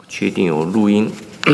确定有录音。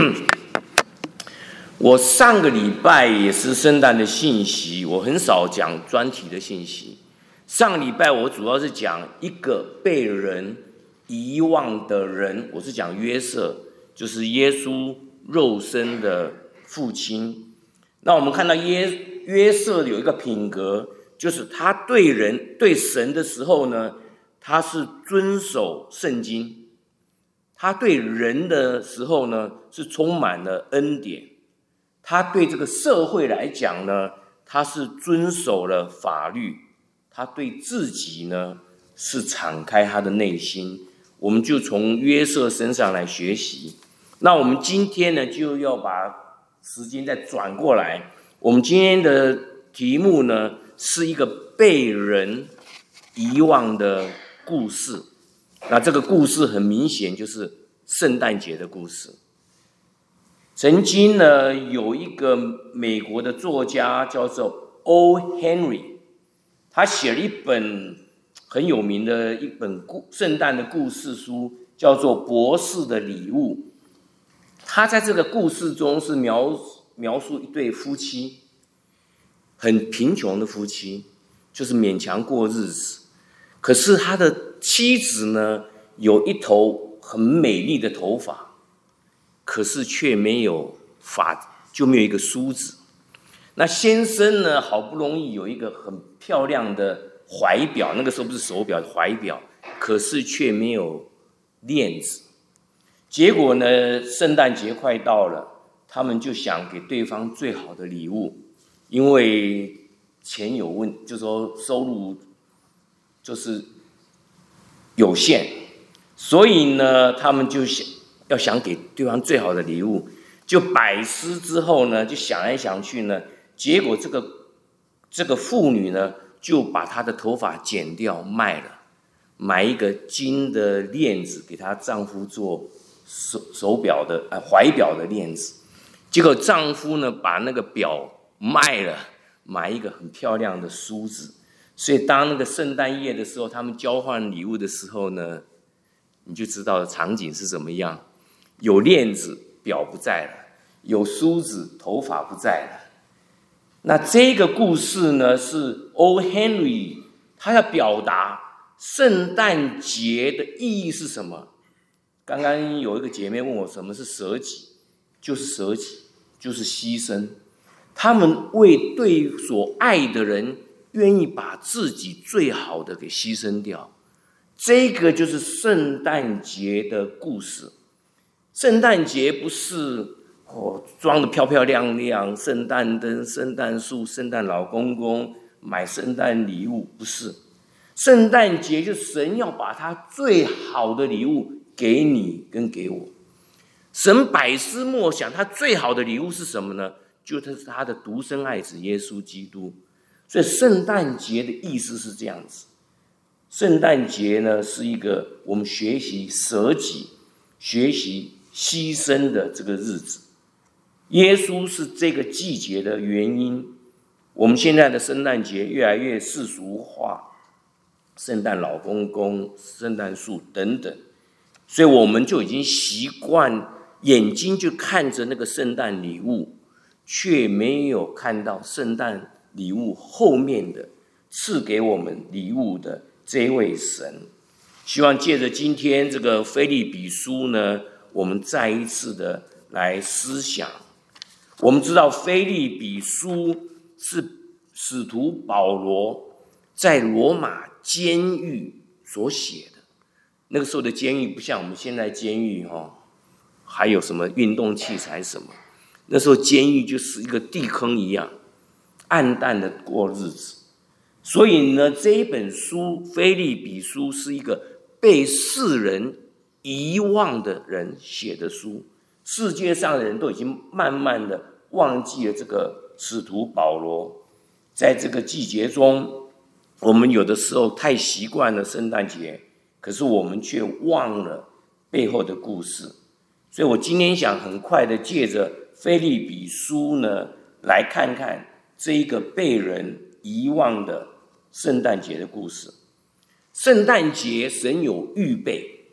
我上个礼拜也是圣诞的信息，我很少讲专题的信息。上个礼拜我主要是讲一个被人遗忘的人，我是讲约瑟，就是耶稣肉身的父亲。那我们看到约瑟有一个品格，就是他对人对神的时候呢，他是遵守圣经；他对人的时候呢，是充满了恩典；他对这个社会来讲呢，他是遵守了法律；他对自己呢，是敞开他的内心。我们就从约瑟身上来学习。那我们今天呢，就要把时间再转过来。我们今天的题目呢，是一个被人遗忘的故事。那这个故事很明显就是圣诞节的故事。曾经呢，有一个美国的作家叫做 O. Henry， 他写了一本很有名的一本圣诞的故事书，叫做《博士的礼物》。他在这个故事中是描述一对夫妻，很贫穷的夫妻，就是勉强过日子。可是他的妻子呢，有一头很美丽的头发，可是却没有就没有一个梳子。那先生呢，好不容易有一个很漂亮的怀表，那个时候不是手表，怀表，可是却没有链子。结果呢，圣诞节快到了，他们就想给对方最好的礼物，因为钱有问，就说收入就是有限，所以呢，他们就想给对方最好的礼物，就百思之后呢，就想来想去呢，结果这个妇女呢，就把她的头发剪掉卖了，买一个金的链子给她丈夫做手表的怀表的链子。结果丈夫呢，把那个表卖了，买一个很漂亮的梳子。所以当那个圣诞夜的时候，他们交换礼物的时候呢，你就知道场景是怎么样。有链子，表不在了；有梳子，头发不在了。那这个故事呢，是 O. Henry 他要表达圣诞节的意义是什么。刚刚有一个姐妹问我什么是舍己，就是舍己，就是牺牲。他们为对所爱的人，愿意把自己最好的给牺牲掉。这个就是圣诞节的故事。圣诞节不是装得漂漂亮亮，圣诞灯、圣诞树、圣诞老公公，买圣诞礼物，不是。圣诞节就是神要把他最好的礼物给你跟给我。神百思默想，他最好的礼物是什么呢？就是他的独生爱子耶稣基督。所以圣诞节的意思是这样子。圣诞节呢，是一个我们学习舍己、学习牺牲的这个日子。耶稣是这个季节的原因。我们现在的圣诞节越来越世俗化，圣诞老公公、圣诞树等等，所以我们就已经习惯眼睛就看着那个圣诞礼物，却没有看到圣诞礼物后面的赐给我们礼物的这位神。希望借着今天这个腓立比书呢，我们再一次的来思想。我们知道腓立比书是使徒保罗在罗马监狱所写的。那个时候的监狱不像我们现在监狱还有什么运动器材什么，那时候监狱就是一个地坑一样，暗淡的过日子。所以呢，这一本书腓立比书是一个被世人遗忘的人写的书。世界上的人都已经慢慢的忘记了这个使徒保罗。在这个季节中，我们有的时候太习惯了圣诞节，可是我们却忘了背后的故事。所以我今天想很快的借着腓立比书呢，来看看这一个被人遗忘的圣诞节的故事。圣诞节神有预备，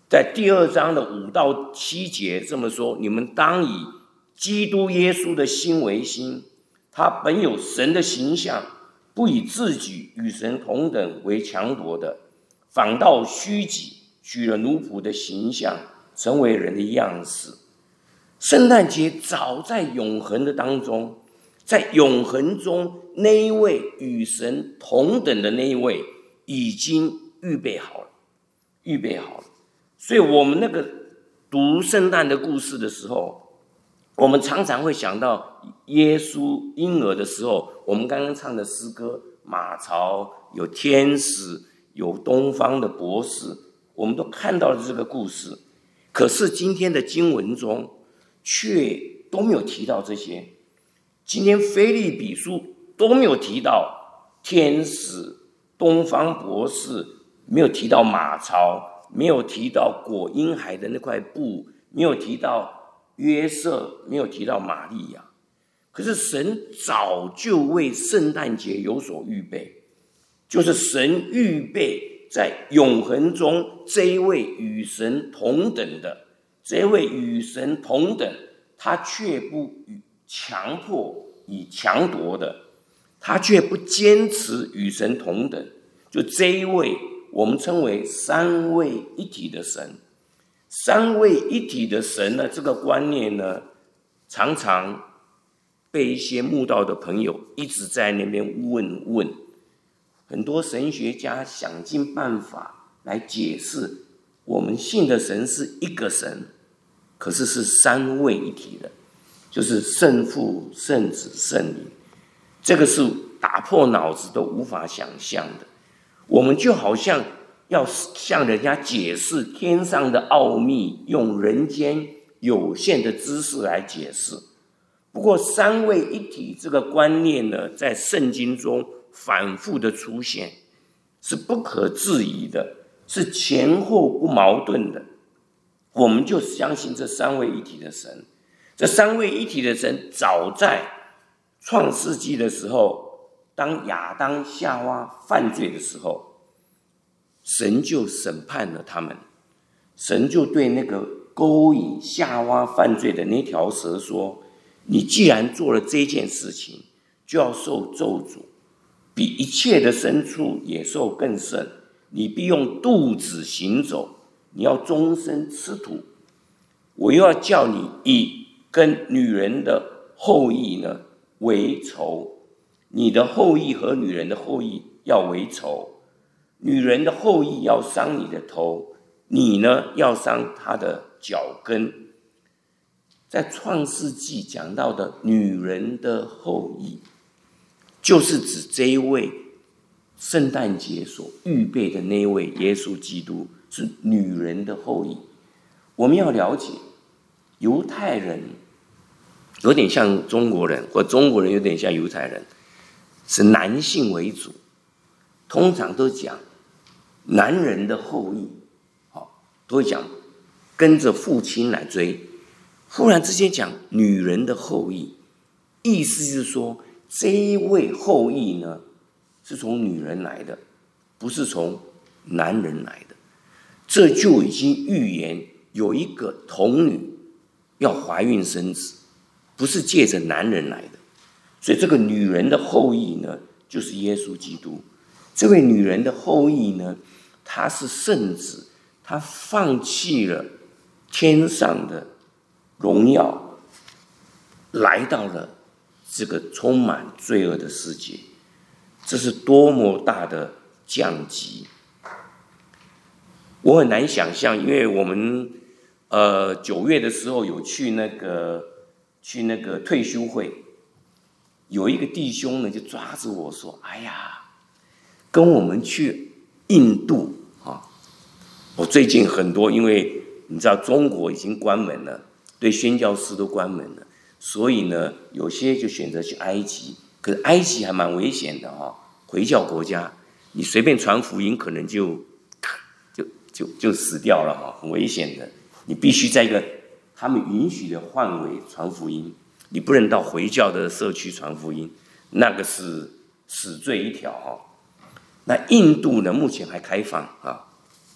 在第2章的5到7节这么说：你们当以基督耶稣的心为心，他本有神的形象，不以自己与神同等为强夺的，反倒虚己，取了奴仆的形象，成为人的样式。圣诞节早在永恒的当中，在永恒中那一位与神同等的那一位已经预备好了。所以我们那个读圣诞的故事的时候，我们常常会想到耶稣婴儿的时候，我们刚刚唱的诗歌，马槽有天使，有东方的博士，我们都看到了这个故事。可是今天的经文中却都没有提到这些，今天腓立比书都没有提到天使、东方博士，没有提到马槽，没有提到裹婴孩的那块布，没有提到约瑟，没有提到玛利亚。可是神早就为圣诞节有所预备，就是神预备在永恒中这一位与神同等的，这位与神同等，他却不强迫以强夺的，他却不坚持与神同等，就这一位我们称为三位一体的神。三位一体的神呢，这个观念呢，常常被一些慕道的朋友一直在那边问，很多神学家想尽办法来解释，我们信的神是一个神，可是是三位一体的，就是圣父、圣子、圣灵，这个是打破脑子都无法想象的。我们就好像要向人家解释天上的奥秘，用人间有限的知识来解释。不过三位一体这个观念呢，在圣经中反复的出现，是不可置疑的，是前后不矛盾的。我们就相信这三位一体的神。这三位一体的神早在创世纪的时候，当亚当夏娃犯罪的时候，神就审判了他们。神就对那个勾引夏娃犯罪的那条蛇说，你既然做了这件事情，就要受咒诅，比一切的牲畜野兽更甚，你必用肚子行走，你要终身吃土，我又要叫你以跟女人的后裔呢为仇，你的后裔和女人的后裔要为仇，女人的后裔要伤你的头，你呢要伤她的脚跟。在创世纪讲到的女人的后裔，就是指这一位圣诞节所预备的那一位耶稣基督，是女人的后裔。我们要了解，犹太人有点像中国人，或中国人有点像犹太人，是男性为主，通常都讲男人的后裔，都会讲跟着父亲来追。忽然之间讲女人的后裔，意思是说这一位后裔呢，是从女人来的，不是从男人来的。这就已经预言有一个童女要怀孕生子，不是借着男人来的。所以这个女人的后裔呢，就是耶稣基督。这位女人的后裔呢，她是圣子，她放弃了天上的荣耀，来到了这个充满罪恶的世界，这是多么大的降级！我很难想象，因为我们9月的时候有去那个退休会，有一个弟兄呢就抓着我说：“哎呀，跟我们去印度啊！”我最近很多，因为你知道中国已经关门了。对宣教士都关门了，所以呢，有些就选择去埃及。可是埃及还蛮危险的回教国家，你随便传福音，可能就死掉了很危险的。你必须在一个他们允许的范围传福音，你不能到回教的社区传福音，那个是死罪一条那印度呢，目前还开放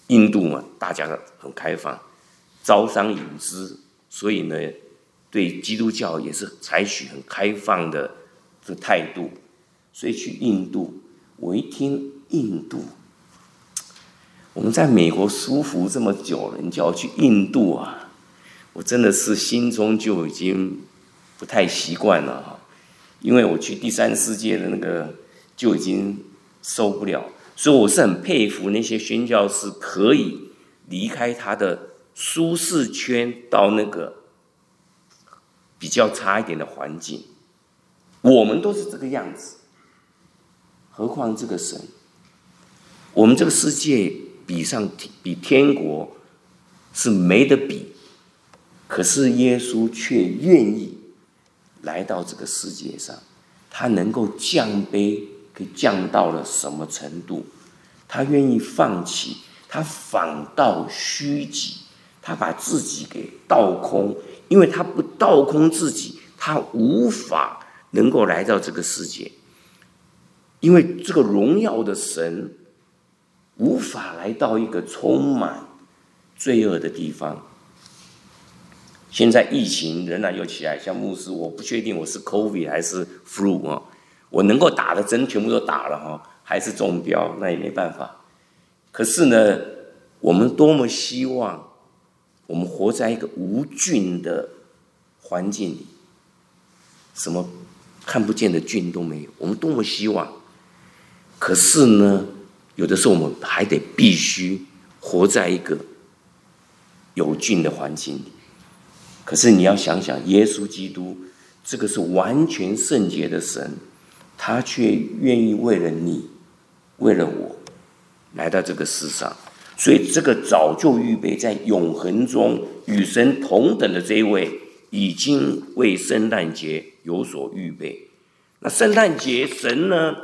印度嘛，大家很开放，招商引资，所以呢，对基督教也是采取很开放的这个态度。所以去印度，我一听印度，我们在美国舒服这么久了，你叫我去印度啊，我真的是心中就已经不太习惯了哈，因为我去第三世界的那个就已经受不了，所以我是很佩服那些宣教士可以离开他的舒适圈，到那个比较差一点的环境。我们都是这个样子，何况这个神？我们这个世界比天国是没得比，可是耶稣却愿意来到这个世界上，他能够降卑，可以降到了什么程度？他愿意放弃，他反倒虚己，他把自己给倒空，因为他不倒空自己，他无法能够来到这个世界，因为这个荣耀的神无法来到一个充满罪恶的地方。现在疫情仍然又起来，像牧师，我不确定我是 COVID 还是 flu 啊，我能够打的针全部都打了哈，还是中标，那也没办法。可是呢，我们多么希望我们活在一个无菌的环境里，什么看不见的菌都没有，我们多么希望。可是呢，有的时候我们还得必须活在一个有菌的环境里。可是你要想想，耶稣基督这个是完全圣洁的神，他却愿意为了你，为了我来到这个世上。所以这个早就预备在永恒中与神同等的这一位，已经为圣诞节有所预备。那圣诞节神呢，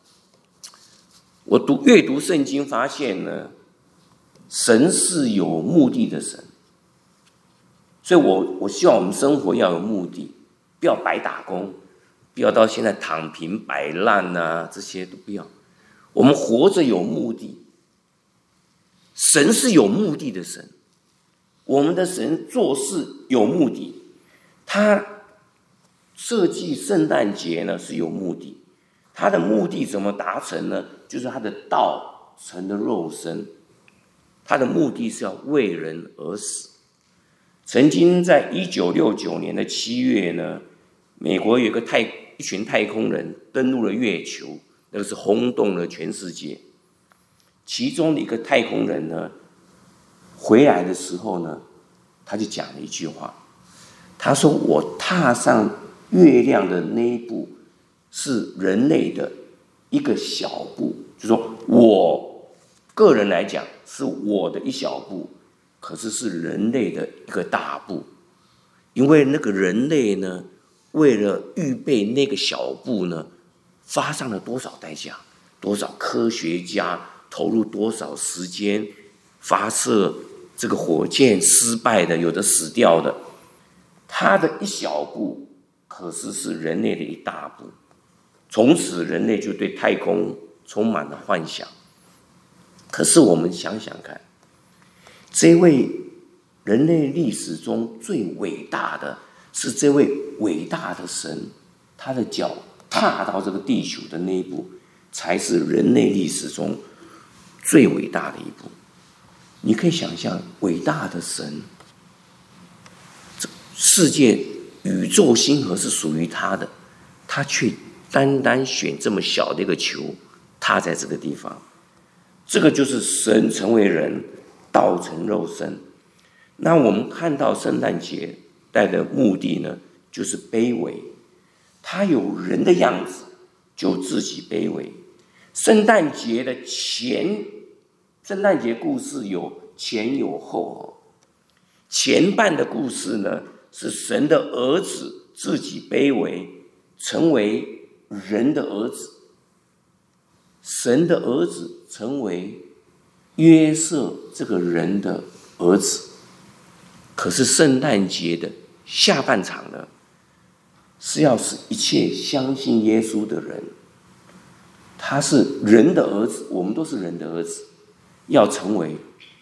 我阅读圣经发现呢，神是有目的的神。所以我希望我们生活要有目的，不要白打工，不要到现在躺平摆烂啊，这些都不要。我们活着有目的，神是有目的的神，我们的神做事有目的，他设计圣诞节呢是有目的，他的目的怎么达成呢？就是他的道成了肉身，他的目的是要为人而死。曾经在1969年的7月呢，美国有一群太空人登陆了月球，那个是轰动了全世界。其中的一个太空人呢，回来的时候呢，他就讲了一句话，他说：“我踏上月亮的那一步，是人类的一个小步，就是说我个人来讲，是我的一小步。”可是人类的一个大步，因为那个人类呢，为了预备那个小步呢，发上了多少代价，多少科学家投入多少时间，发射这个火箭失败的，有的死掉的，他的一小步，可是人类的一大步。从此人类就对太空充满了幻想。可是我们想想看，这位人类历史中最伟大的是这位伟大的神，他的脚踏到这个地球的那一步，才是人类历史中最伟大的一步。你可以想象，伟大的神，世界宇宙星河是属于他的，他却单单选这么小的一个球踏在这个地方。这个就是神成为人，道成肉身。那我们看到圣诞节带的目的呢，就是卑微。他有人的样子，就自己卑微。圣诞节故事有前有后。前半的故事呢，是神的儿子自己卑微，成为人的儿子。神的儿子成为约瑟这个人的儿子。可是圣诞节的下半场呢，是要使一切相信耶稣的人，他是人的儿子，我们都是人的儿子，要成为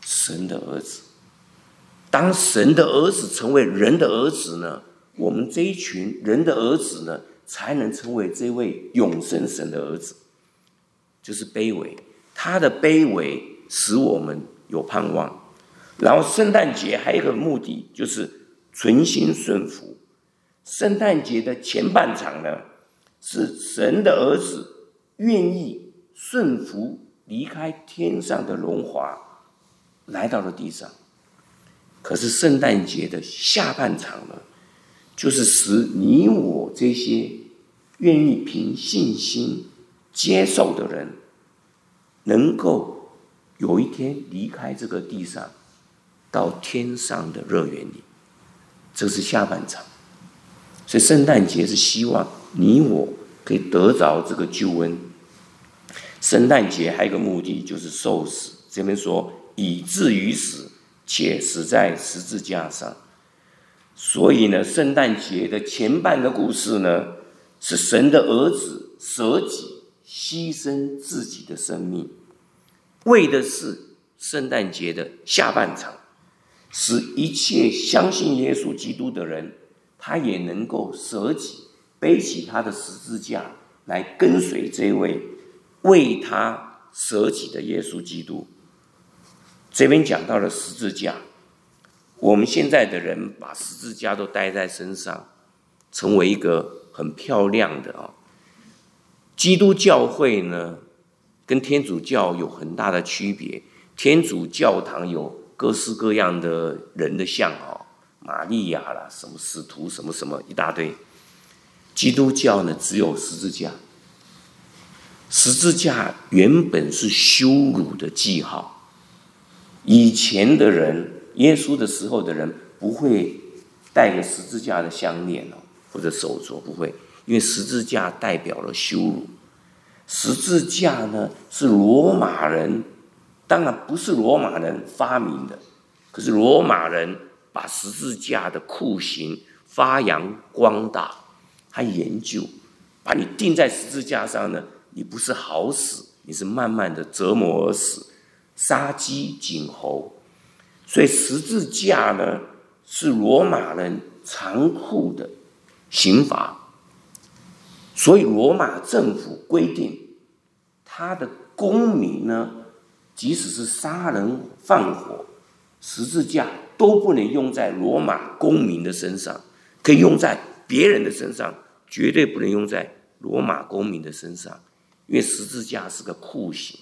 神的儿子。当神的儿子成为人的儿子呢，我们这一群人的儿子呢，才能成为这位永生神的儿子。就是卑微，他的卑微使我们有盼望。然后圣诞节还有一个目的，就是存心顺服。圣诞节的前半场呢，是神的儿子愿意顺服离开天上的荣华，来到了地上。可是圣诞节的下半场呢，就是使你我这些愿意凭信心接受的人，能够有一天离开这个地上，到天上的乐园里。这是下半场。所以圣诞节是希望你我可以得着这个救恩。圣诞节还有一个目的，就是受死。这边说以至于死，且死在十字架上。所以呢，圣诞节的前半个故事呢，是神的儿子舍己牺牲自己的生命，为的是圣诞节的下半场，使一切相信耶稣基督的人，他也能够舍己，背起他的十字架来跟随这位为他舍己的耶稣基督。这边讲到了十字架，我们现在的人把十字架都带在身上，成为一个很漂亮的基督教会呢，跟天主教有很大的区别。天主教堂有各式各样的人的像玛利亚啦，什么使徒，什么什么一大堆。基督教呢，只有十字架。十字架原本是羞辱的记号。以前的人，耶稣的时候的人不会带个十字架的项链或者手镯，不会，因为十字架代表了羞辱。十字架呢，是罗马人，当然不是罗马人发明的，可是罗马人把十字架的酷刑发扬光大，他研究，把你钉在十字架上呢，你不是好死，你是慢慢的折磨而死，杀鸡儆猴。所以十字架呢，是罗马人残酷的刑罚。所以罗马政府规定，他的公民呢，即使是杀人放火，十字架都不能用在罗马公民的身上，可以用在别人的身上，绝对不能用在罗马公民的身上，因为十字架是个酷刑。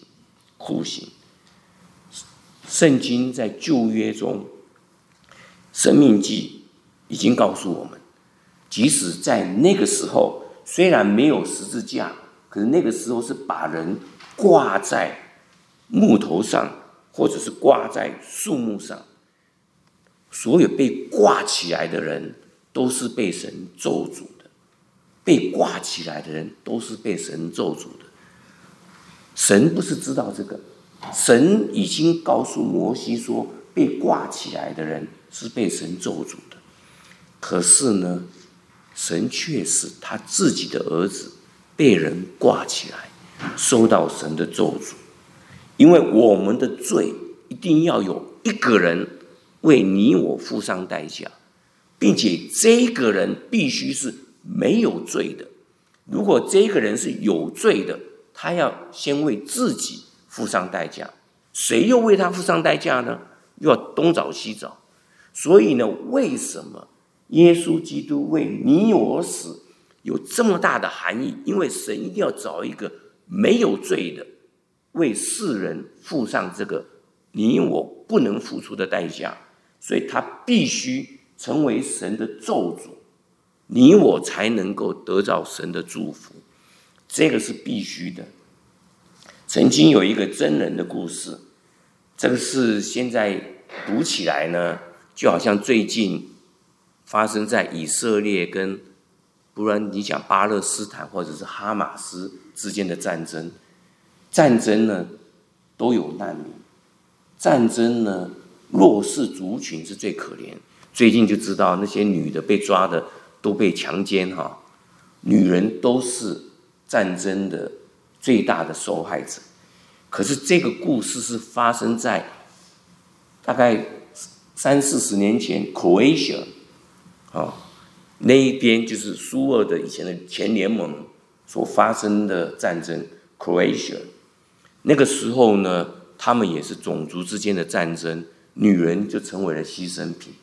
圣经在旧约中，申命记已经告诉我们，即使在那个时候，虽然没有十字架，可是那个时候是把人挂在木头上，或者是挂在树木上。所有被挂起来的人都是被神咒诅的，被挂起来的人都是被神咒诅的。神不是知道这个，神已经告诉摩西说，被挂起来的人是被神咒诅的。可是呢，神却使他自己的儿子被人挂起来，受到神的咒诅。因为我们的罪一定要有一个人为你我付上代价，并且这个人必须是没有罪的。如果这个人是有罪的，他要先为自己付上代价。谁又为他付上代价呢？又要东找西找。所以呢，为什么耶稣基督为你我死有这么大的含义？因为神一定要找一个没有罪的，为世人付上这个你我不能付出的代价，所以他必须成为神的咒诅，你我才能够得到神的祝福，这个是必须的。曾经有一个真人的故事，这个是现在读起来呢，就好像最近发生在以色列跟不然你讲巴勒斯坦或者是哈马斯之间的战争。战争呢都有难民，战争呢弱势族群是最可怜。最近就知道那些女的被抓的都被强奸女人都是战争的最大的受害者。可是这个故事是发生在大概30-40年前 Croatia 那一边就是苏俄的以前的前联盟所发生的战争 Croatia， 那个时候呢，他们也是种族之间的战争，女人就成为了牺牲品。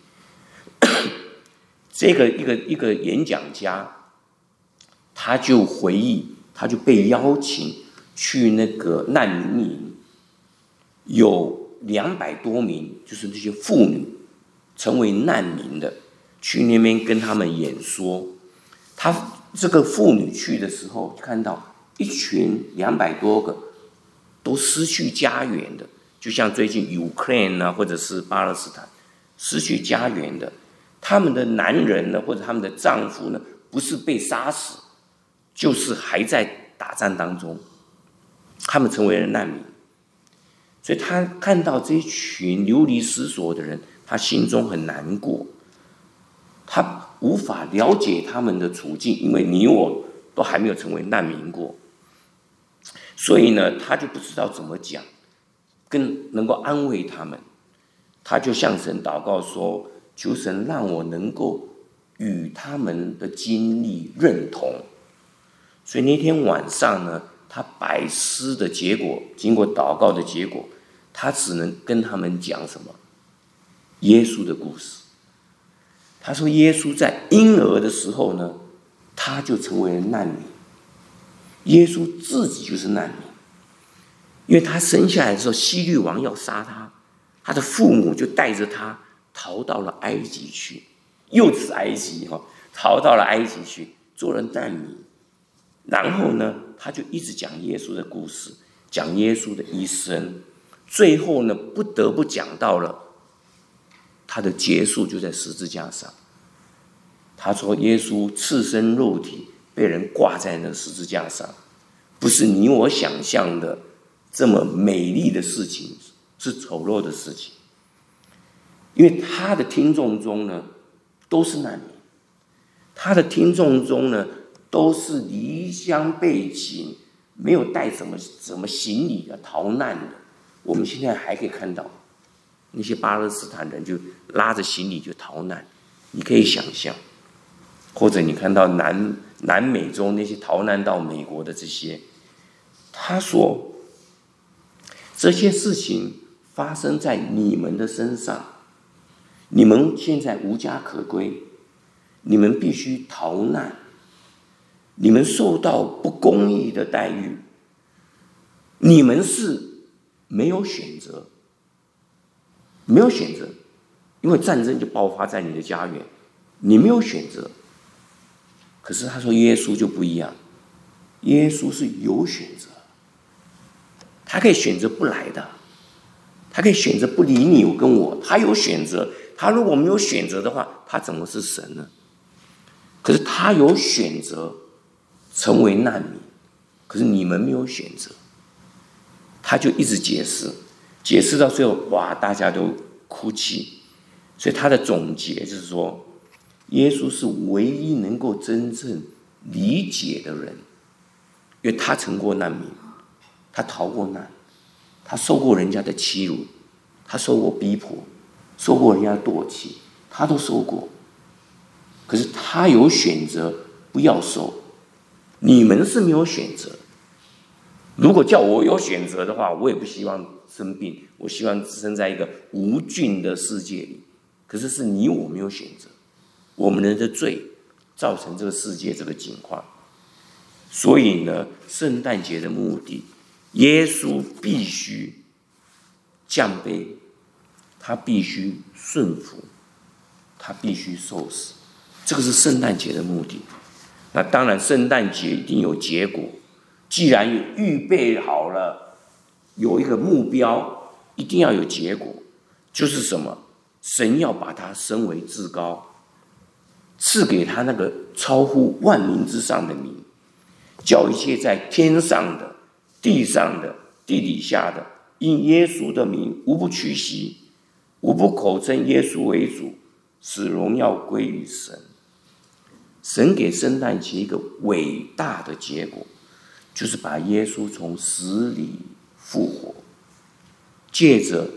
这个一个演讲家，他就回忆，他就被邀请去那个难民营，有200多名，就是那些妇女成为难民的，去那边跟他们演说。他这个妇女去的时候，看到一群200多个都失去家园的，就像最近 Ukraine 啊，或者是巴勒斯坦失去家园的，他们的男人呢，或者他们的丈夫呢，不是被杀死，就是还在打仗当中，他们成为了难民。所以他看到这一群流离失所的人，他心中很难过，他无法了解他们的处境，因为你我都还没有成为难民过，所以呢，他就不知道怎么讲，更能够安慰他们。他就向神祷告说：“求神让我能够与他们的经历认同。”所以那天晚上呢，他百思的结果，经过祷告的结果，他只能跟他们讲什么？耶稣的故事。他说耶稣在婴儿的时候呢，他就成为了难民。耶稣自己就是难民，因为他生下来的时候，希律王要杀他，他的父母就带着他逃到了埃及去，又是埃及逃到了埃及去做了难民。然后呢，他就一直讲耶稣的故事，讲耶稣的一生，最后呢，不得不讲到了他的结束，就在十字架上。他说耶稣赤身肉体被人挂在那十字架上，不是你我想象的这么美丽的事情，是丑陋的事情。因为他的听众中呢，都是难民，他的听众中呢，都是离乡背井，没有带什么行李的逃难的。我们现在还可以看到那些巴勒斯坦人就拉着行李就逃难，你可以想象。或者你看到南美洲那些逃难到美国的这些，他说这些事情发生在你们的身上，你们现在无家可归，你们必须逃难，你们受到不公义的待遇，你们是没有选择，没有选择，因为战争就爆发在你的家园，你没有选择。可是他说耶稣就不一样，耶稣是有选择，他可以选择不来的，他可以选择不理你跟我，他有选择。他如果没有选择的话，他怎么是神呢？可是他有选择成为难民，可是你们没有选择。他就一直解释到最后，哇，大家都哭泣。所以他的总结就是说，耶稣是唯一能够真正理解的人，因为他成过难民，他逃过难，他受过人家的欺辱，他受过逼迫，受过人家的唾弃，他都受过。可是他有选择不要受，你们是没有选择。如果叫我有选择的话，我也不希望生病，我希望生在一个无菌的世界里。可是是你我没有选择，我们人的罪造成这个世界这个境况。所以呢，圣诞节的目的，耶稣必须降卑，他必须顺服，他必须受死，这个是圣诞节的目的。那当然圣诞节一定有结果，既然有预备好了，有一个目标，一定要有结果，就是什么？神要把他升为至高，赐给他那个超乎万民之上的名，叫一切在天上的、地上的、地底下的，因耶稣的名无不屈膝，无不口称耶稣为主，使荣耀归于神。神给圣诞节一个伟大的结果，就是把耶稣从死里复活，借着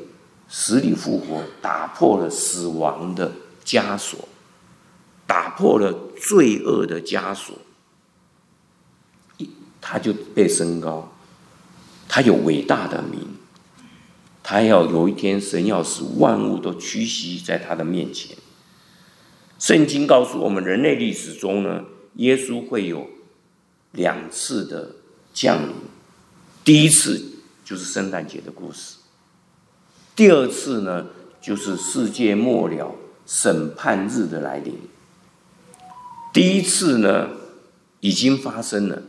死里复活，打破了死亡的枷锁，打破了罪恶的枷锁，他就被升高，他有伟大的名，他要有一天神要使万物都屈膝在他的面前。圣经告诉我们，人类历史中呢，耶稣会有2次的降临。第一次就是圣诞节的故事，第二次呢，就是世界末了审判日的来临。第一次呢，已经发生了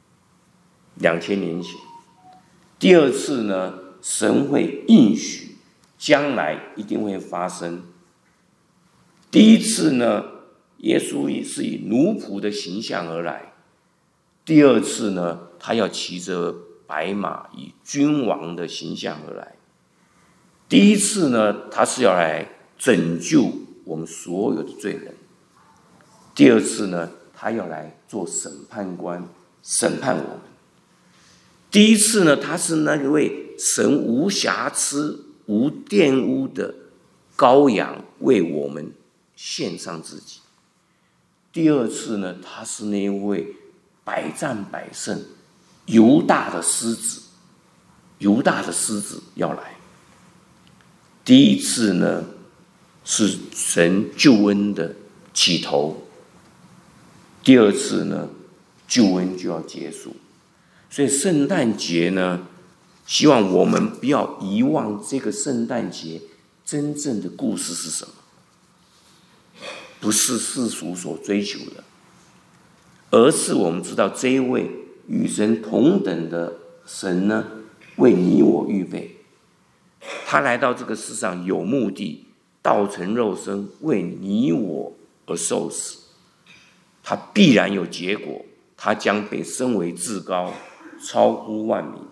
2000年前；第二次呢，神会应许将来一定会发生。第一次呢，耶稣是以奴仆的形象而来；第二次呢，他要骑着白马，以君王的形象而来。第一次呢，他是要来拯救我们所有的罪人；第二次呢，他要来做审判官，审判我们。第一次呢，他是那位神无瑕疵、无玷污的羔羊，为我们献上自己。第二次呢，他是那位百战百胜、犹大的狮子，犹大的狮子要来。第一次呢，是神救恩的起头；第二次呢，救恩就要结束。所以圣诞节呢，希望我们不要遗忘这个圣诞节真正的故事是什么，不是世俗所追求的，而是我们知道这一位与神同等的神呢，为你我预备。他来到这个世上有目的，道成肉身，为你我而受死。他必然有结果，他将被升为至高，超乎万民。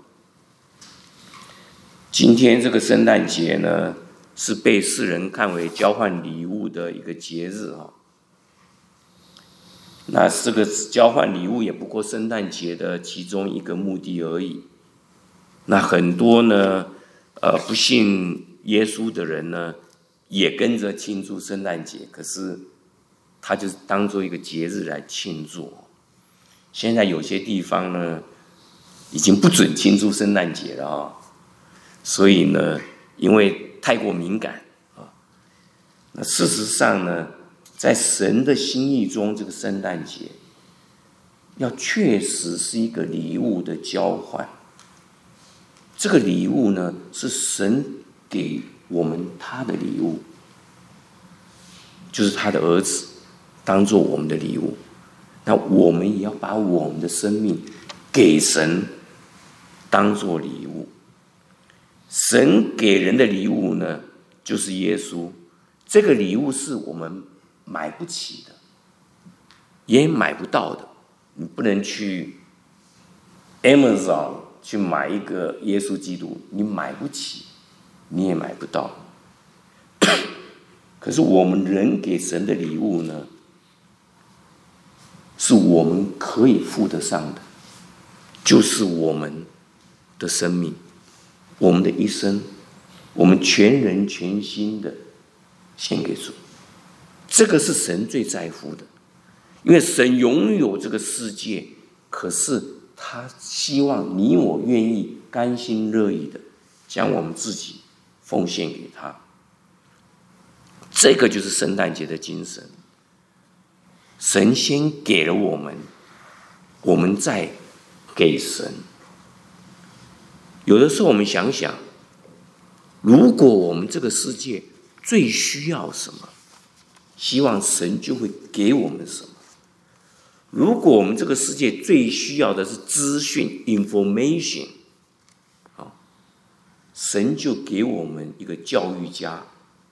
今天这个圣诞节呢，是被世人看为交换礼物的一个节日啊。那这个交换礼物也不过圣诞节的其中一个目的而已。那很多呢，不信耶稣的人呢，也跟着庆祝圣诞节，可是他就当做一个节日来庆祝。现在有些地方呢，已经不准庆祝圣诞节了啊。所以呢，因为太过敏感啊，那事实上呢，在神的心意中，这个圣诞节要确实是一个礼物的交换。这个礼物呢，是神给我们他的礼物，就是他的儿子，当做我们的礼物。那我们也要把我们的生命给神，当做礼物。神给人的礼物呢，就是耶稣。这个礼物是我们买不起的，也买不到的。你不能去 Amazon 去买一个耶稣基督，你买不起，你也买不到。可是我们人给神的礼物呢，是我们可以付得上的，就是我们的生命，我们的一生，我们全人全心的献给主。这个是神最在乎的，因为神拥有这个世界，可是他希望你我愿意甘心乐意的将我们自己奉献给他。这个就是圣诞节的精神。神先给了我们，我们再给神。有的时候我们想想，如果我们这个世界最需要什么，希望神就会给我们什么。如果我们这个世界最需要的是资讯 information， 神就给我们一个教育家。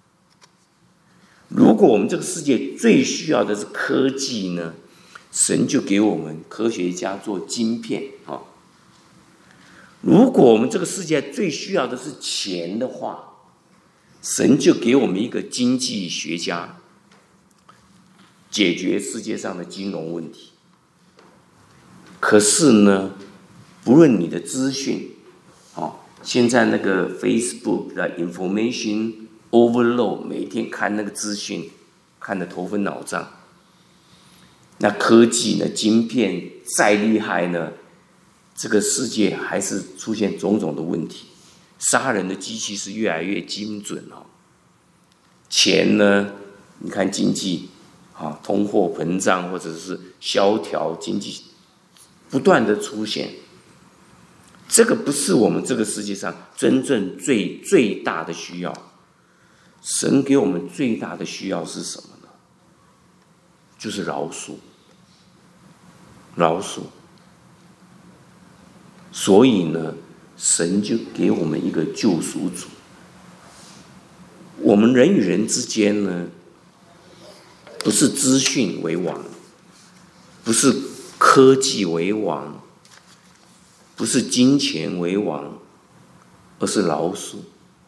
如果我们这个世界最需要的是科技呢，神就给我们科学家做晶片。如果我们这个世界最需要的是钱的话，神就给我们一个经济学家，解决世界上的金融问题。可是呢，不论你的资讯现在那个 Facebook 的 information overload， 每天看那个资讯，看得头昏脑胀。那科技呢，晶片再厉害呢，这个世界还是出现种种的问题。杀人的机器是越来越精准哦。钱呢，你看经济啊，通货膨胀或者是萧条，经济不断的出现。这个不是我们这个世界上真正最大的需要。神给我们最大的需要是什么呢？就是饶恕。饶恕。所以呢，神就给我们一个救赎主。我们人与人之间呢，不是资讯为王，不是科技为王，不是金钱为王，而是饶恕。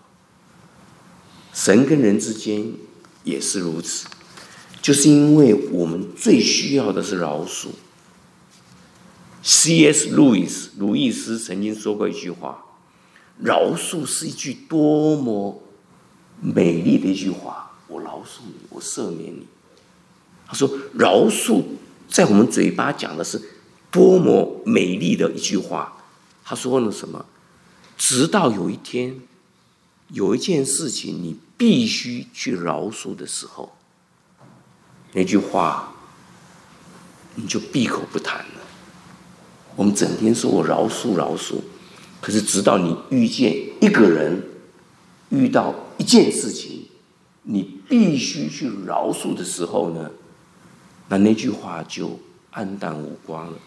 神跟人之间也是如此，就是因为我们最需要的是饶恕。C.S. 路易斯曾经说过一句话：饶恕是一句多么美丽的一句话，我饶恕你，我赦免你。他说，饶恕在我们嘴巴讲的是多么美丽的一句话。他说了什么？直到有一天，有一件事情你必须去饶恕的时候，那句话你就闭口不谈了。我们整天说我饶恕饶恕，可是直到你遇见一个人，遇到一件事情，你必须去饶恕的时候呢，那句话就黯淡无光了。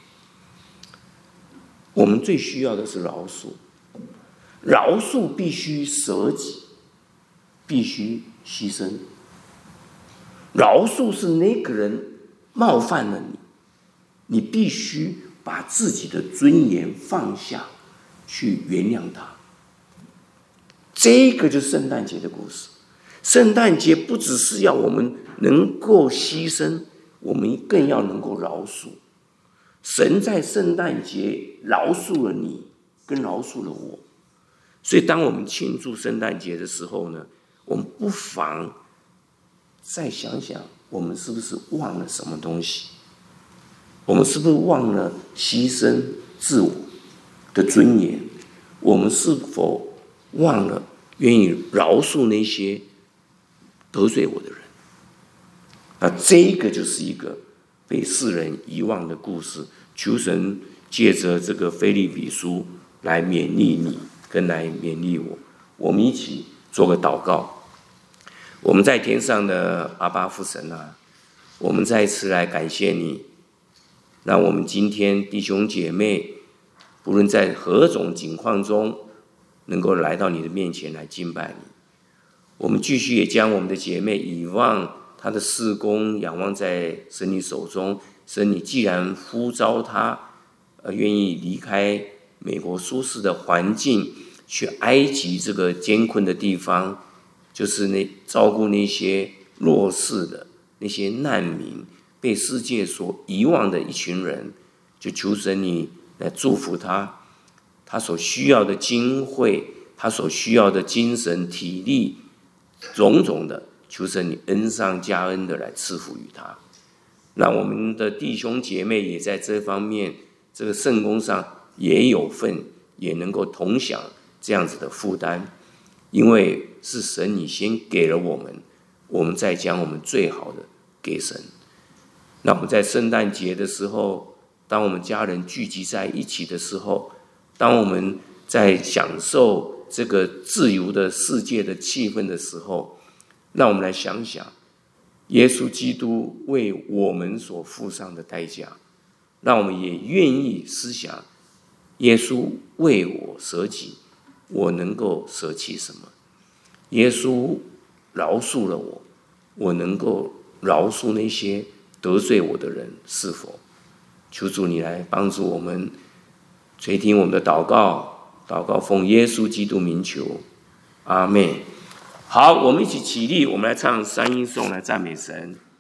我们最需要的是饶恕，饶恕必须舍己，必须牺牲。饶恕是那个人冒犯了你，你必须把自己的尊严放下，去原谅他。这个就是圣诞节的故事。圣诞节不只是要我们能够牺牲，我们更要能够饶恕。神在圣诞节饶恕了你，跟饶恕了我。所以当我们庆祝圣诞节的时候呢，我们不妨再想想，我们是不是忘了什么东西？我们是不是忘了牺牲自我的尊严？我们是否忘了愿意饶恕那些得罪我的人？这个就是一个被世人遗忘的故事。求神借着这个腓立比书来勉励你，跟来勉励我。我们一起做个祷告。我们在天上的阿爸父神啊，我们再一次来感谢你，让我们今天弟兄姐妹不论在何种境况中，能够来到你的面前来敬拜你。我们继续也将我们的姐妹以望她的事工仰望在神你手中。神你既然呼召她愿意离开美国舒适的环境，去埃及这个艰困的地方，就是照顾那些弱势的那些难民，被世界所遗忘的一群人，就求神你来祝福他，他所需要的经费，他所需要的精神体力种种的，求神你恩上加恩的来赐福于他。让我们的弟兄姐妹也在这方面这个圣工上也有份，也能够同享这样子的负担。因为是神你先给了我们，我们再将我们最好的给神。那我们在圣诞节的时候，当我们家人聚集在一起的时候，当我们在享受这个自由的世界的气氛的时候，让我们来想想耶稣基督为我们所付上的代价，让我们也愿意思想耶稣为我舍己，我能够舍弃什么？耶稣饶恕了我，我能够饶恕那些得罪我的人，是否？求主你来帮助我们，垂听我们的祷告，祷告奉耶稣基督名求，阿们。好，我们一起起立，我们来唱三音颂来赞美神。